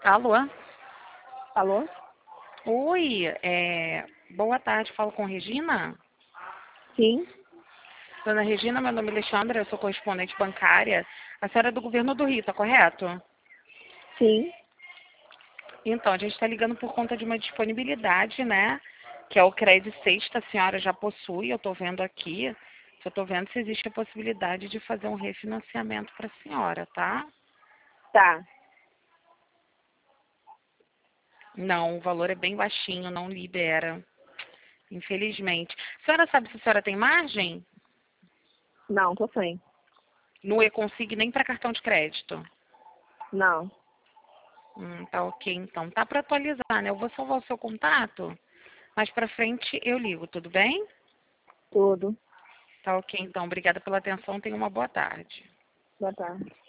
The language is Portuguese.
Alô? Alô? Oi, boa tarde, falo com Regina? Sim, Dona Regina, meu nome é Alexandra, eu sou correspondente bancária. A senhora é do governo do Rio, tá correto? sim. Então, a gente está ligando por conta de uma disponibilidade, né? Que é o crédito sexta, a senhora já possui, eu estou vendo aqui. Eu estou vendo se existe a possibilidade de fazer um refinanciamento para a senhora, tá? Tá. Não, o valor é bem baixinho, não libera, infelizmente. A senhora sabe se a senhora tem margem? Não, tô sem. No e-consig nem para cartão de crédito. Não. Tá ok, então. Tá para atualizar, né? Eu vou salvar o seu contato. Mais para frente eu ligo, tudo bem? Tudo. Tá ok, então. Obrigada pela atenção. Tenha uma boa tarde. Boa tarde.